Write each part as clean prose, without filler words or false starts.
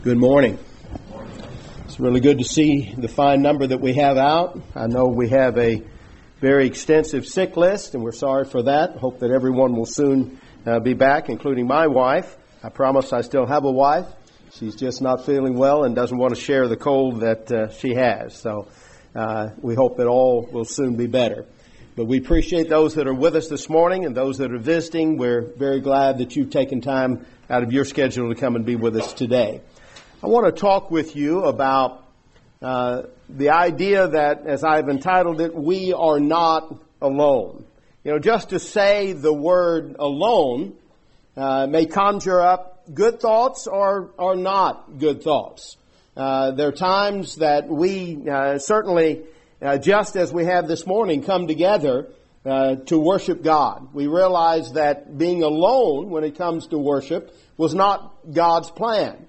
Good morning. It's really good to see the fine number that we have out. I know we have a very extensive sick list, and we're sorry for that. Hope that everyone will soon be back, including my wife. I promise I still have a wife. She's just not feeling well and doesn't want to share the cold that she has. So we hope that all will soon be better. But we appreciate those that are with us this morning and those that are visiting. We're very glad that you've taken time out of your schedule to come and be with us today. I want to talk with you about the idea that, as I've entitled it, we are not alone. You know, just to say the word alone may conjure up good thoughts or not good thoughts. There are times that we certainly, just as we have this morning, come together to worship God. We realize that being alone when it comes to worship was not God's plan.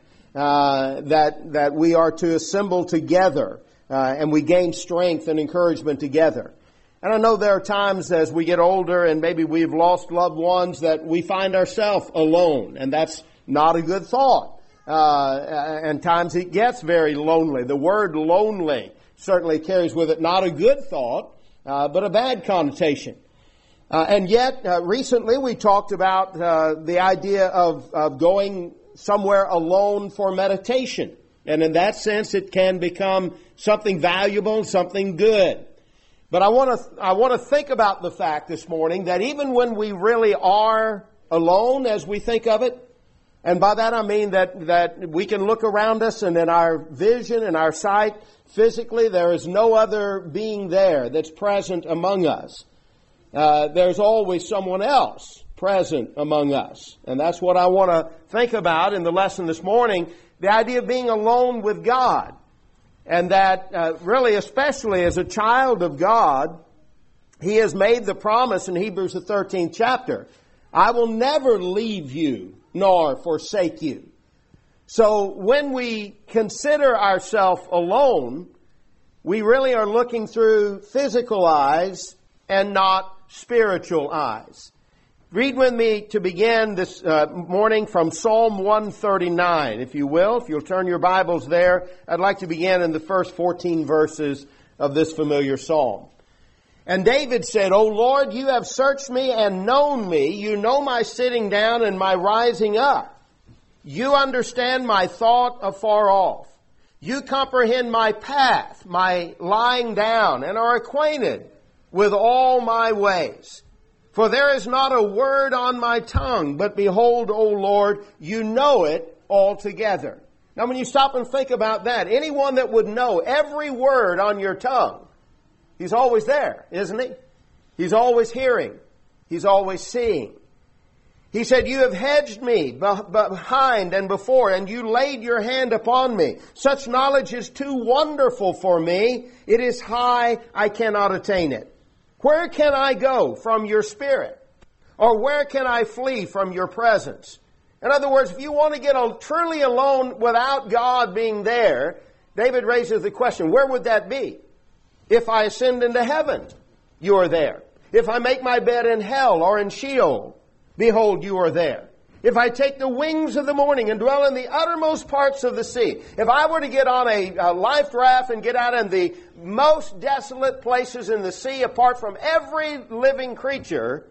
That we are to assemble together and we gain strength and encouragement together. And I know there are times as we get older and maybe we've lost loved ones that we find ourselves alone, and that's not a good thought. And times it gets very lonely. The word lonely certainly carries with it not a good thought, but a bad connotation. And yet, recently we talked about the idea of going somewhere alone for meditation. And in that sense, it can become something valuable, something good. But I want to think about the fact this morning that even when we really are alone as we think of it, and by that I mean that we can look around us and in our vision and our sight, physically, there is no other being there that's present among us. There's always someone else present among us. And that's what I want to think about in the lesson this morning, the idea of being alone with God. And that really, especially as a child of God, He has made the promise in Hebrews the 13th chapter, I will never leave you nor forsake you. So when we consider ourselves alone, we really are looking through physical eyes and not spiritual eyes. Read with me to begin this morning from Psalm 139, if you will. If you'll turn your Bibles there, I'd like to begin in the first 14 verses of this familiar psalm. And David said, O Lord, you have searched me and known me. You know my sitting down and my rising up. You understand my thought afar off. You comprehend my path, my lying down, and are acquainted with all my ways. For there is not a word on my tongue, but behold, O Lord, you know it altogether. Now when you stop and think about that, anyone that would know every word on your tongue, He's always there, isn't He? He's always hearing. He's always seeing. He said, you have hedged me behind and before, and you laid your hand upon me. Such knowledge is too wonderful for me. It is high, I cannot attain it. Where can I go from your Spirit? Or where can I flee from your presence? In other words, if you want to get truly alone without God being there, David raises the question, where would that be? If I ascend into heaven, you are there. If I make my bed in hell or in Sheol, behold, you are there. If I take the wings of the morning and dwell in the uttermost parts of the sea, if I were to get on a life raft and get out in the most desolate places in the sea apart from every living creature,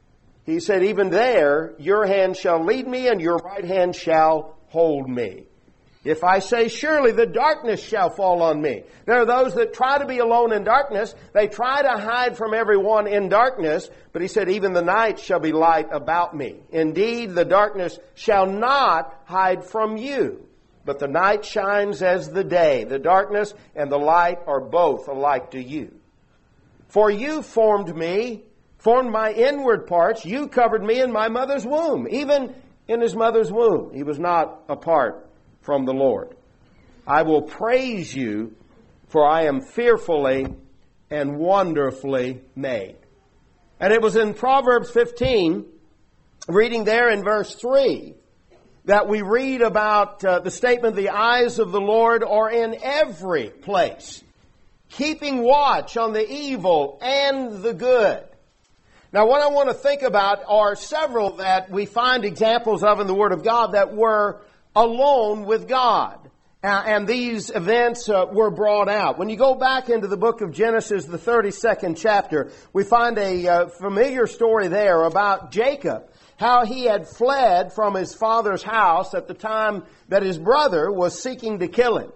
he said, even there your hand shall lead me and your right hand shall hold me. If I say, surely the darkness shall fall on me. There are those that try to be alone in darkness. They try to hide from everyone in darkness. But he said, even the night shall be light about me. Indeed, the darkness shall not hide from you. But the night shines as the day. The darkness and the light are both alike to you. For you formed me, formed my inward parts. You covered me in my mother's womb. Even in his mother's womb, he was not apart from the Lord. I will praise you, for I am fearfully and wonderfully made. And it was in Proverbs 15, reading there in verse 3, that we read about the statement, the eyes of the Lord are in every place, keeping watch on the evil and the good. Now what I want to think about are several that we find examples of in the Word of God that were alone with God. And these events were brought out. When you go back into the book of Genesis, the 32nd chapter, we find a familiar story there about Jacob, how he had fled from his father's house at the time that his brother was seeking to kill him.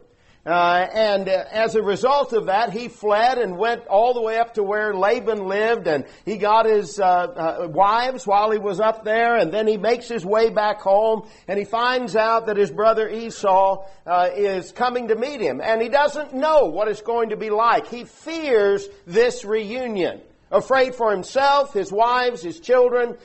And as a result of that, he fled and went all the way up to where Laban lived, and he got his wives while he was up there, and then he makes his way back home, and he finds out that his brother Esau is coming to meet him, and he doesn't know what it's going to be like. He fears this reunion, afraid for himself, his wives, his children,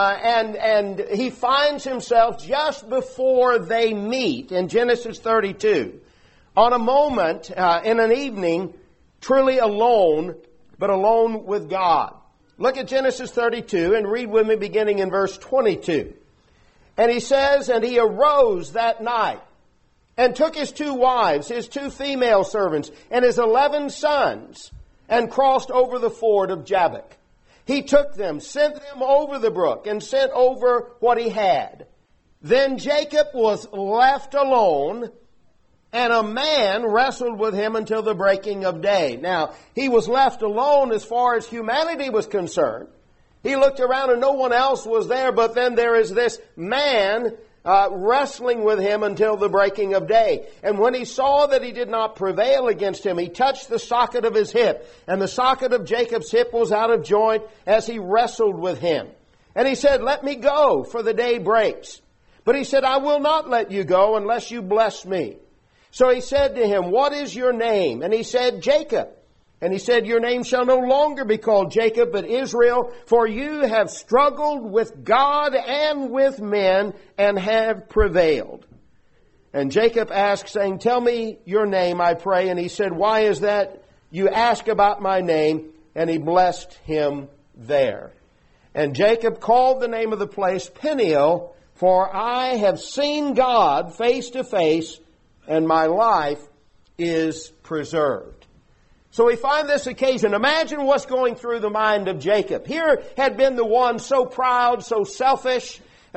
and he finds himself just before they meet in Genesis 32. On a moment, in an evening, truly alone, but alone with God. Look at Genesis 32 and read with me beginning in verse 22. And he says, and he arose that night and took his 2 wives, his 2 female servants, and his 11 sons, and crossed over the ford of Jabbok. He took them, sent them over the brook, and sent over what he had. Then Jacob was left alone, and a man wrestled with him until the breaking of day. Now, he was left alone as far as humanity was concerned. He looked around and no one else was there, but then there is this man wrestling with him until the breaking of day. And when he saw that he did not prevail against him, he touched the socket of his hip, and the socket of Jacob's hip was out of joint as he wrestled with him. And he said, "Let me go, for the day breaks." But he said, "I will not let you go unless you bless me." So he said to him, "What is your name?" And he said, "Jacob." And he said, "Your name shall no longer be called Jacob, but Israel, for you have struggled with God and with men and have prevailed." And Jacob asked, saying, "Tell me your name, I pray." And he said, "Why is that you ask about my name?" And he blessed him there. And Jacob called the name of the place Peniel, for I have seen God face to face, and my life is preserved. So we find this occasion. Imagine what's going through the mind of Jacob. Here had been the one so proud, so selfish,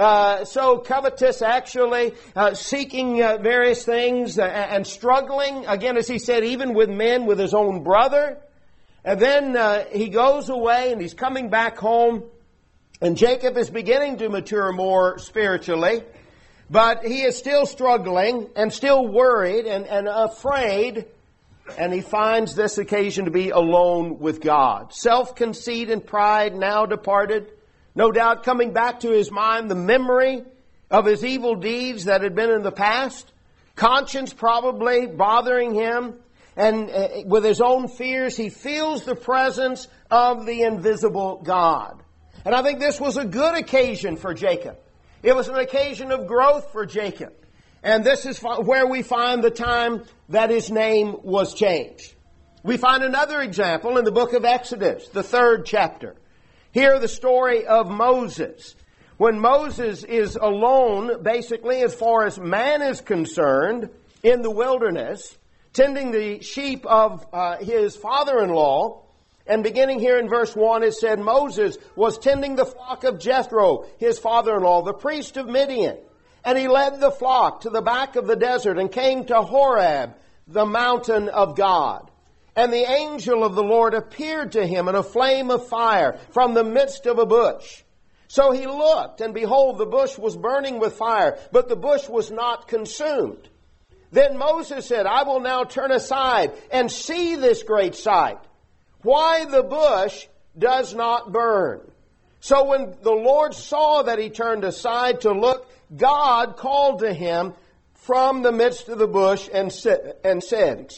so covetous actually, seeking various things and struggling, again as he said, even with men, with his own brother. And then he goes away and he's coming back home, and Jacob is beginning to mature more spiritually. But he is still struggling and still worried and afraid, and he finds this occasion to be alone with God. Self-conceit and pride now departed, no doubt coming back to his mind the memory of his evil deeds that had been in the past, conscience probably bothering him, and with his own fears he feels the presence of the invisible God. And I think this was a good occasion for Jacob. It was an occasion of growth for Jacob. And this is where we find the time that his name was changed. We find another example in the book of Exodus, the 3rd chapter. Here the story of Moses. When Moses is alone, basically, as far as man is concerned, in the wilderness, tending the sheep of his father-in-law. And beginning here in verse 1, it said, Moses was tending the flock of Jethro, his father-in-law, the priest of Midian. And he led the flock to the back of the desert and came to Horeb, the mountain of God. And the angel of the Lord appeared to him in a flame of fire from the midst of a bush. So he looked, and behold, the bush was burning with fire, but the bush was not consumed. Then Moses said, I will now turn aside and see this great sight, why the bush does not burn. So when the Lord saw that he turned aside to look, God called to him from the midst of the bush and said,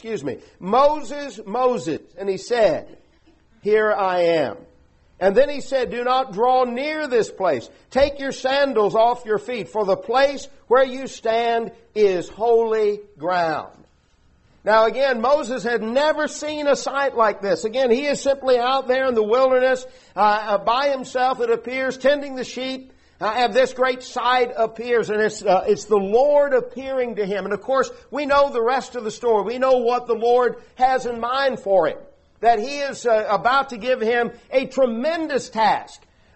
Moses, Moses. And he said, Here I am. And then he said, Do not draw near this place. Take your sandals off your feet, for the place where you stand is holy ground. Now again, Moses had never seen a sight like this. Again, he is simply out there in the wilderness by himself, it appears, tending the sheep. And this great sight appears, and it's the Lord appearing to him. And of course, we know the rest of the story. We know what the Lord has in mind for him. That he is about to give him a tremendous task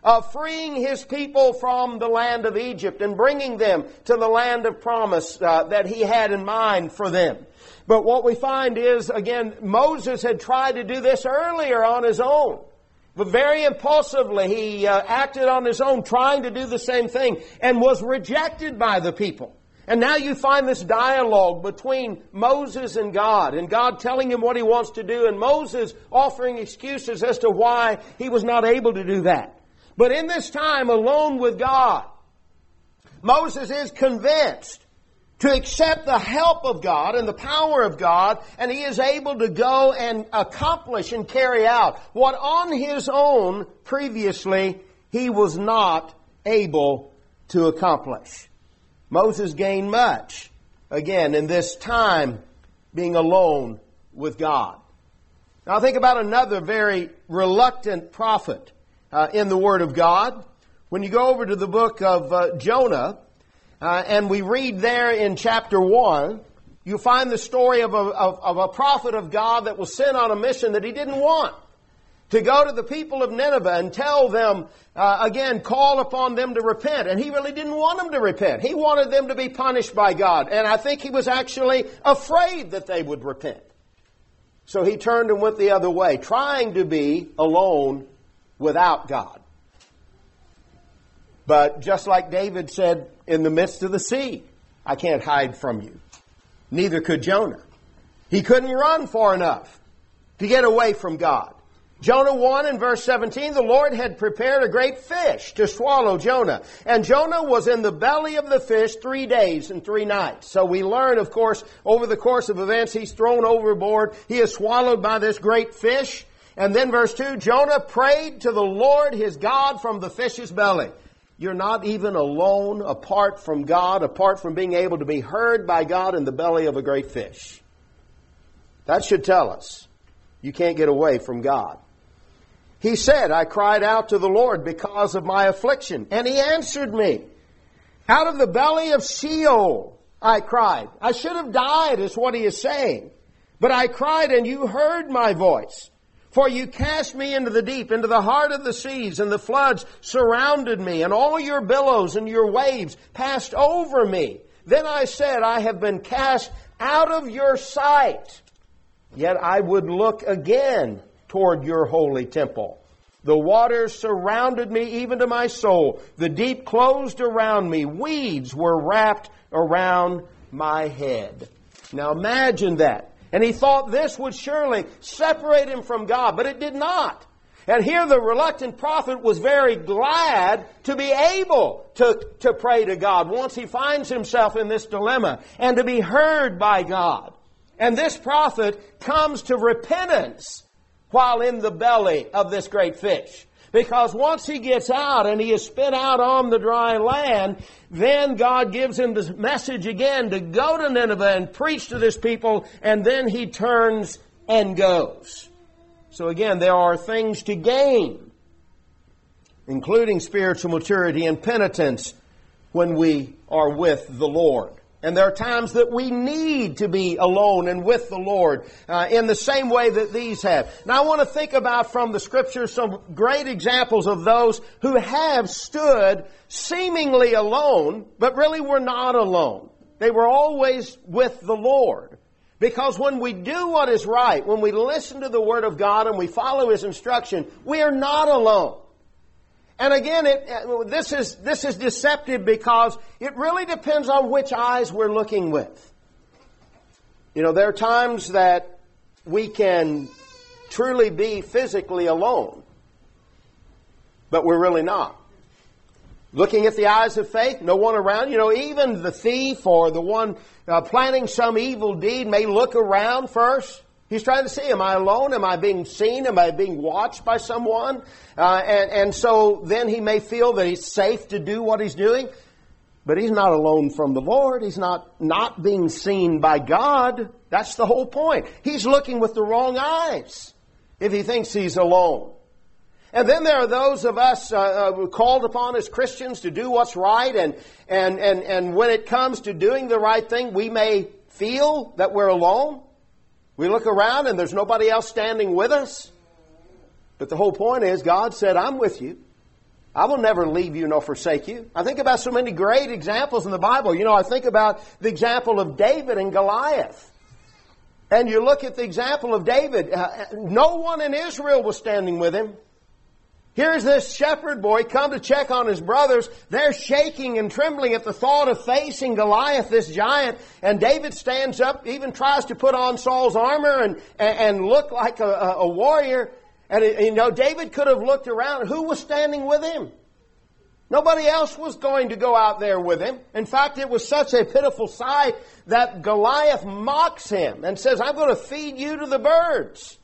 of freeing His people from the land of Egypt and bringing them to the land of promise that He had in mind for them. But what we find is, again, Moses had tried to do this earlier on his own. But very impulsively, he acted on his own, trying to do the same thing, and was rejected by the people. And now you find this dialogue between Moses and God telling him what He wants to do, and Moses offering excuses as to why he was not able to do that. But in this time alone with God, Moses is convinced to accept the help of God and the power of God, and he is able to go and accomplish and carry out what on his own previously he was not able to accomplish. Moses gained much, again, in this time being alone with God. Now think about another very reluctant prophet in the Word of God. When you go over to the book of Jonah, and we read there in chapter 1, you find the story of a prophet of God that was sent on a mission that he didn't want. To go to the people of Nineveh and tell them, again, call upon them to repent. And he really didn't want them to repent. He wanted them to be punished by God. And I think he was actually afraid that they would repent. So he turned and went the other way, trying to be alone without God. But just like David said, in the midst of the sea, I can't hide from you. Neither could Jonah. He couldn't run far enough to get away from God. Jonah 1 and verse 17, the Lord had prepared a great fish to swallow Jonah. And Jonah was in the belly of the fish 3 days and 3 nights. So we learn, of course, over the course of events, he's thrown overboard. He is swallowed by this great fish. And then verse 2, Jonah prayed to the Lord his God from the fish's belly. You're not even alone apart from God, apart from being able to be heard by God in the belly of a great fish. That should tell us you can't get away from God. He said, I cried out to the Lord because of my affliction, and He answered me. Out of the belly of Sheol, I cried. I should have died, is what he is saying. But I cried, and you heard my voice. For you cast me into the deep, into the heart of the seas, and the floods surrounded me, and all your billows and your waves passed over me. Then I said, I have been cast out of your sight. Yet I would look again toward your holy temple. The waters surrounded me even to my soul. The deep closed around me. Weeds were wrapped around my head. Now imagine that. And he thought this would surely separate him from God, but it did not. And here the reluctant prophet was very glad to be able to pray to God once he finds himself in this dilemma and to be heard by God. And this prophet comes to repentance while in the belly of this great fish. Because once he gets out and he is spit out on the dry land, then God gives him this message again to go to Nineveh and preach to this people, and then he turns and goes. So again, there are things to gain, including spiritual maturity and penitence when we are with the Lord. And there are times that we need to be alone and with the Lord in the same way that these have. Now I want to think about from the Scriptures some great examples of those who have stood seemingly alone, but really were not alone. They were always with the Lord. Because when we do what is right, when we listen to the Word of God and we follow His instruction, we are not alone. And again, this is deceptive because it really depends on which eyes we're looking with. You know, there are times that we can truly be physically alone, but we're really not. Looking at the eyes of faith, no one around. You know, even the thief or the one planning some evil deed may look around first. He's trying to see, am I alone? Am I being seen? Am I being watched by someone? And so then he may feel that he's safe to do what he's doing. But he's not alone from the Lord. He's not being seen by God. That's the whole point. He's looking with the wrong eyes if he thinks he's alone. And then there are those of us called upon as Christians to do what's right. And when it comes to doing the right thing, we may feel that we're alone. We look around and there's nobody else standing with us. But the whole point is God said, I'm with you. I will never leave you nor forsake you. I think about so many great examples in the Bible. You know, I think about the example of David and Goliath. And you look at the example of David. No one in Israel was standing with him. Here's this shepherd boy come to check on his brothers. They're shaking and trembling at the thought of facing Goliath, this giant. And David stands up, even tries to put on Saul's armor and look like a warrior. And, you know, David could have looked around. Who was standing with him? Nobody else was going to go out there with him. In fact, it was such a pitiful sight that Goliath mocks him and says, I'm going to feed you to the birds.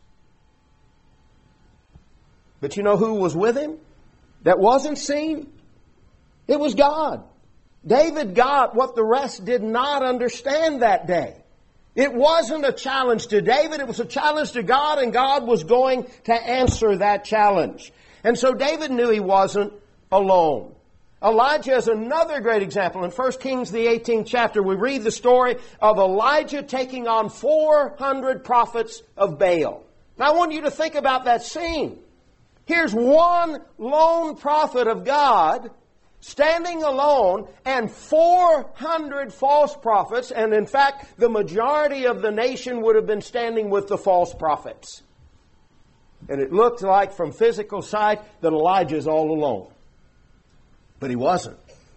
But you know who was with him that wasn't seen? It was God. David got what the rest did not understand that day. It wasn't a challenge to David, it was a challenge to God, and God was going to answer that challenge. And so David knew he wasn't alone. Elijah is another great example. In 1 Kings, the 18th chapter, we read the story of Elijah taking on 400 prophets of Baal. Now I want you to think about that scene. Here's one lone prophet of God standing alone and 400 false prophets. And in fact, the majority of the nation would have been standing with the false prophets. And it looked like from physical sight that Elijah's all alone. But he wasn't.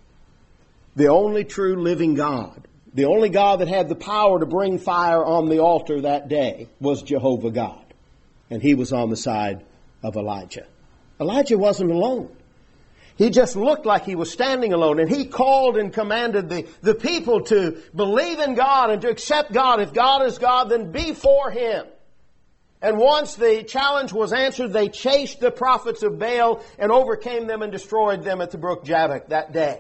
The only true living God, the only God that had the power to bring fire on the altar that day was Jehovah God. And He was on the side of Elijah. Elijah wasn't alone. He just looked like he was standing alone. And he called and commanded the people to believe in God and to accept God. If God is God, then be for Him. And once the challenge was answered, they chased the prophets of Baal and overcame them and destroyed them at the brook Jabbok that day.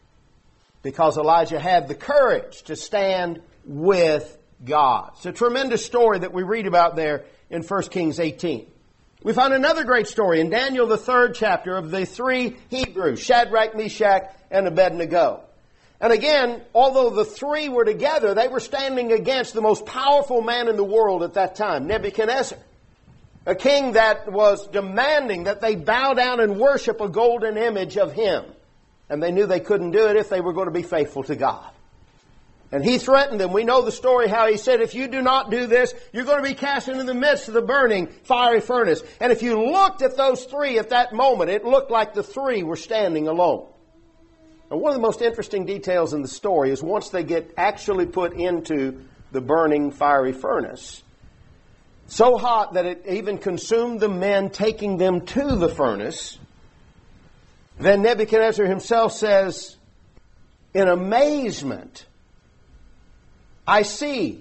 Because Elijah had the courage to stand with God. It's a tremendous story that we read about there in 1 Kings 18. We find another great story in Daniel, the 3rd chapter, of the 3 Hebrews, Shadrach, Meshach, and Abednego. And again, although the 3 were together, they were standing against the most powerful man in the world at that time, Nebuchadnezzar. A king that was demanding that they bow down and worship a golden image of him. And they knew they couldn't do it if they were going to be faithful to God. And he threatened them. We know the story how he said, if you do not do this, you're going to be cast into the midst of the burning fiery furnace. And if you looked at those 3 at that moment, it looked like the 3 were standing alone. And one of the most interesting details in the story is once they get actually put into the burning fiery furnace, so hot that it even consumed the men taking them to the furnace, then Nebuchadnezzar himself says, in amazement, I see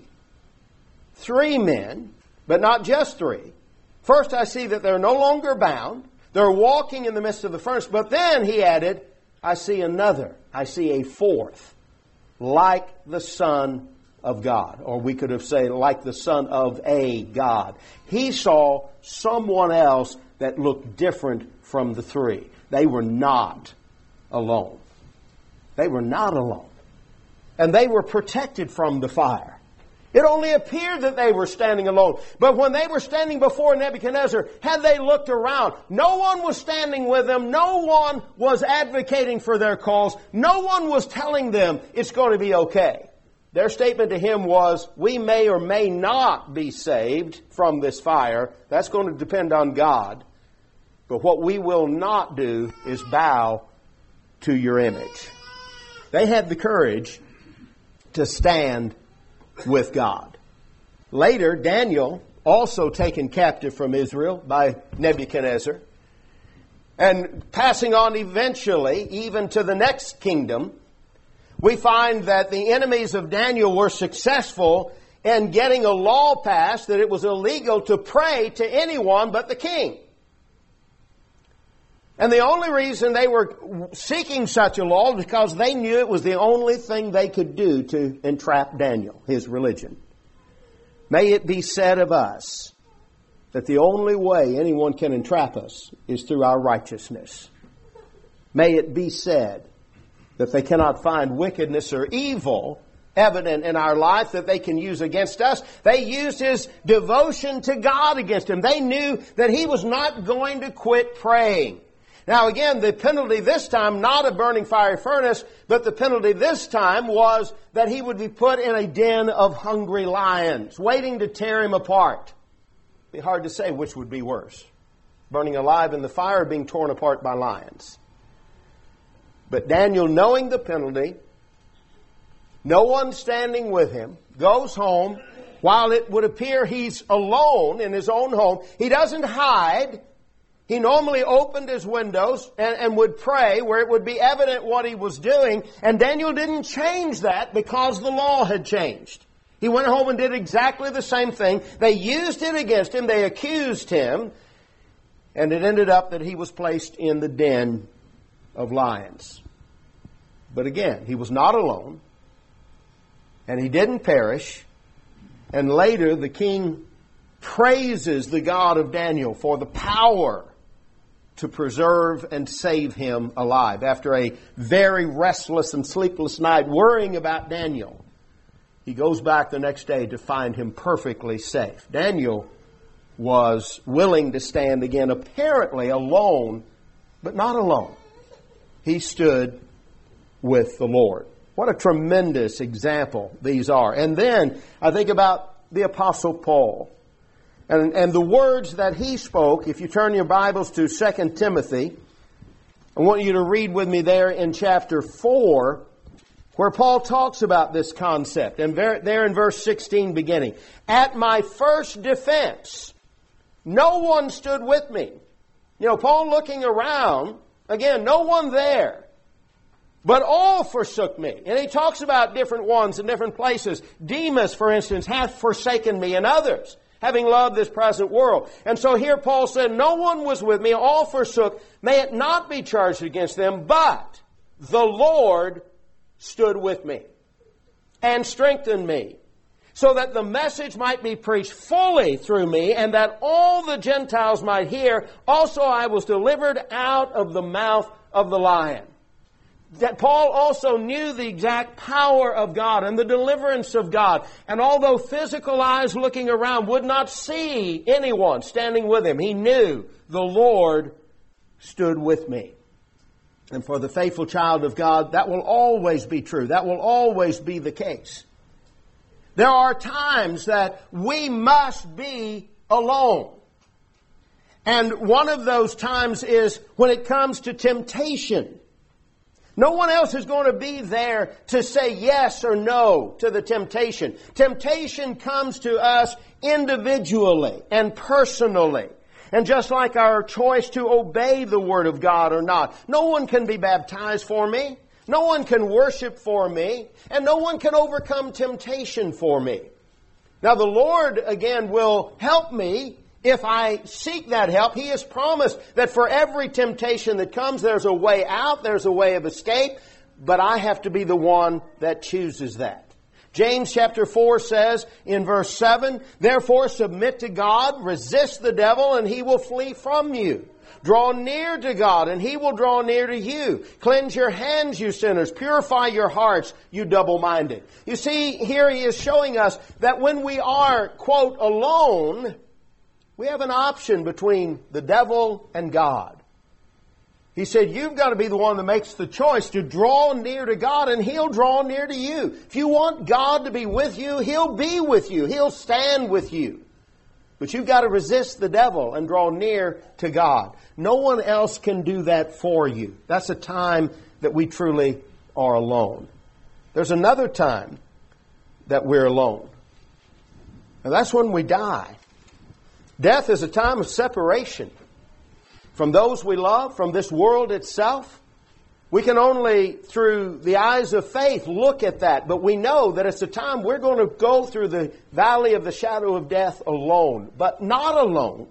3 men, but not just 3. First, I see that they're no longer bound. They're walking in the midst of the furnace. But then, he added, I see another. I see a 4th, like the Son of God. Or we could have said, like the Son of a God. He saw someone else that looked different from the 3. They were not alone. They were not alone. And they were protected from the fire. It only appeared that they were standing alone. But when they were standing before Nebuchadnezzar, had they looked around, no one was standing with them. No one was advocating for their cause. No one was telling them it's going to be okay. Their statement to him was, we may or may not be saved from this fire. That's going to depend on God. But what we will not do is bow to your image. They had the courage to stand with God. Later, Daniel, also taken captive from Israel by Nebuchadnezzar, and passing on eventually even to the next kingdom, we find that the enemies of Daniel were successful in getting a law passed that it was illegal to pray to anyone but the king. And the only reason they were seeking such a law was because they knew it was the only thing they could do to entrap Daniel, his religion. May it be said of us that the only way anyone can entrap us is through our righteousness. May it be said that they cannot find wickedness or evil evident in our life that they can use against us. They used his devotion to God against him. They knew that he was not going to quit praying. Now again, the penalty this time, not a burning fiery furnace, but the penalty this time was that he would be put in a den of hungry lions, waiting to tear him apart. It'd be hard to say which would be worse, burning alive in the fire or being torn apart by lions. But Daniel, knowing the penalty, no one standing with him, goes home. While it would appear he's alone in his own home, he doesn't hide. He normally opened his windows and would pray where it would be evident what he was doing. And Daniel didn't change that because the law had changed. He went home and did exactly the same thing. They used it against him. They accused him. And it ended up that he was placed in the den of lions. But again, he was not alone. And he didn't perish. And later the king praises the God of Daniel for the power to preserve and save him alive. After a very restless and sleepless night worrying about Daniel, he goes back the next day to find him perfectly safe. Daniel was willing to stand again, apparently alone, but not alone. He stood with the Lord. What a tremendous example these are. And then I think about the Apostle Paul. And the words that he spoke, if you turn your Bibles to 2 Timothy, I want you to read with me there in chapter 4, where Paul talks about this concept. And there in verse 16 beginning, "At my first defense, no one stood with me." You know, Paul looking around, again, no one there. "But all forsook me." And he talks about different ones in different places. "Demas, for instance, hath forsaken me, and others, having loved this present world." And so here Paul said, "No one was with me, all forsook. May it not be charged against them, but the Lord stood with me and strengthened me, so that the message might be preached fully through me, and that all the Gentiles might hear. Also I was delivered out of the mouth of the lion." That Paul also knew the exact power of God and the deliverance of God. And although physical eyes looking around would not see anyone standing with him, he knew the Lord stood with me. And for the faithful child of God, that will always be true. That will always be the case. There are times that we must be alone. And one of those times is when it comes to temptation. No one else is going to be there to say yes or no to the temptation. Temptation comes to us individually and personally. And just like our choice to obey the Word of God or not, no one can be baptized for me. No one can worship for me. And no one can overcome temptation for me. Now the Lord, again, will help me if I seek that help. He has promised that for every temptation that comes, there's a way out, there's a way of escape, but I have to be the one that chooses that. James chapter 4 says in verse 7, "Therefore submit to God, resist the devil, and he will flee from you. Draw near to God, and He will draw near to you. Cleanse your hands, you sinners. Purify your hearts, you double-minded." You see, here he is showing us that when we are, quote, alone, we have an option between the devil and God. He said, you've got to be the one that makes the choice to draw near to God, and He'll draw near to you. If you want God to be with you, He'll be with you. He'll stand with you. But you've got to resist the devil and draw near to God. No one else can do that for you. That's a time that we truly are alone. There's another time that we're alone. And that's when we die. Death is a time of separation from those we love, from this world itself. We can only, through the eyes of faith, look at that. But we know that it's a time we're going to go through the valley of the shadow of death alone. But not alone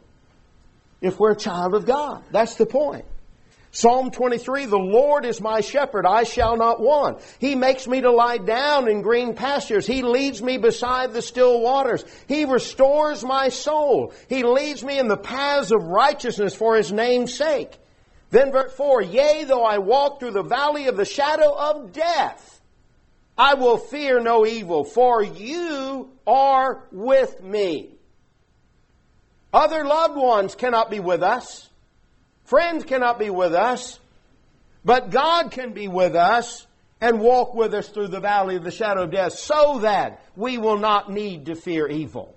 if we're a child of God. That's the point. Psalm 23, "The Lord is my shepherd, I shall not want. He makes me to lie down in green pastures. He leads me beside the still waters. He restores my soul. He leads me in the paths of righteousness for His name's sake." Then verse 4, "Yea, though I walk through the valley of the shadow of death, I will fear no evil, for You are with me." Other loved ones cannot be with us. Friends cannot be with us, but God can be with us and walk with us through the valley of the shadow of death so that we will not need to fear evil.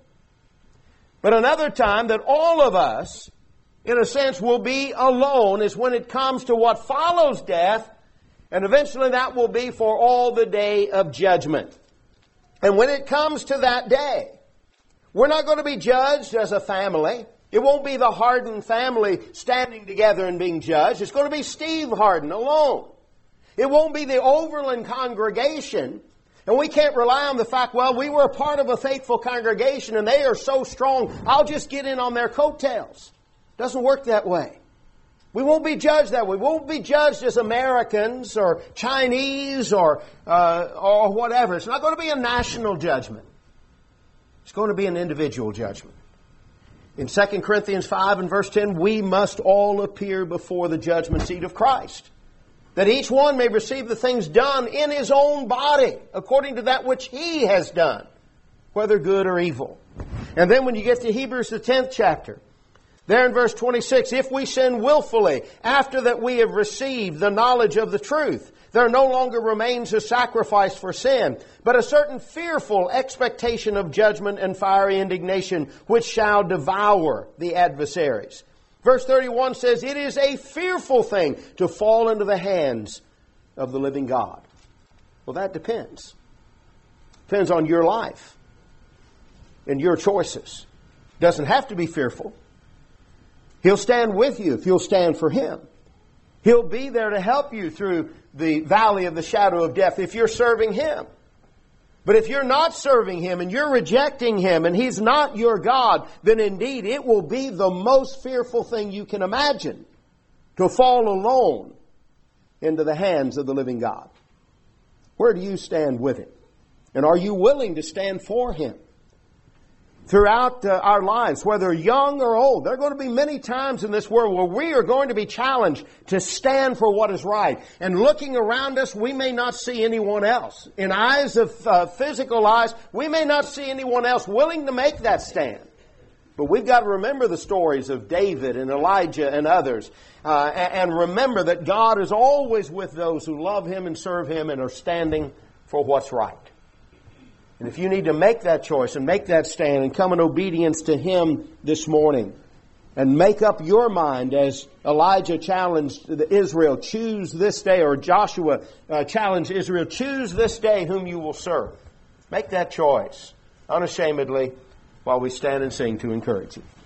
But another time that all of us, in a sense, will be alone is when it comes to what follows death, and eventually that will be for all the day of judgment. And when it comes to that day, we're not going to be judged as a family. It won't be the Harden family standing together and being judged. It's going to be Steve Harden alone. It won't be the Overland congregation. And we can't rely on the fact, well, we were a part of a faithful congregation and they are so strong, I'll just get in on their coattails. It doesn't work that way. We won't be judged that way. We won't be judged as Americans or Chinese or whatever. It's not going to be a national judgment. It's going to be an individual judgment. In 2 Corinthians 5 and verse 10, we must all appear before the judgment seat of Christ, that each one may receive the things done in his own body, according to that which he has done, whether good or evil. And then when you get to Hebrews, the 10th chapter, there in verse 26, if we sin willfully, after that we have received the knowledge of the truth, there no longer remains a sacrifice for sin, but a certain fearful expectation of judgment and fiery indignation, which shall devour the adversaries. Verse 31 says, it is a fearful thing to fall into the hands of the living God. Well, that depends. Depends on your life and your choices. Doesn't have to be fearful. He'll stand with you if you'll stand for Him. He'll be there to help you through the valley of the shadow of death if you're serving Him. But if you're not serving Him and you're rejecting Him and He's not your God, then indeed it will be the most fearful thing you can imagine to fall alone into the hands of the living God. Where do you stand with Him? And are you willing to stand for Him? Throughout our lives, whether young or old, there are going to be many times in this world where we are going to be challenged to stand for what is right. And looking around us, we may not see anyone else. In eyes of physical eyes, we may not see anyone else willing to make that stand. But we've got to remember the stories of David and Elijah and others. And remember that God is always with those who love Him and serve Him and are standing for what's right. And if you need to make that choice and make that stand and come in obedience to Him this morning and make up your mind as Elijah challenged Israel, choose this day, or Joshua challenged Israel, choose this day whom you will serve. Make that choice unashamedly while we stand and sing to encourage you.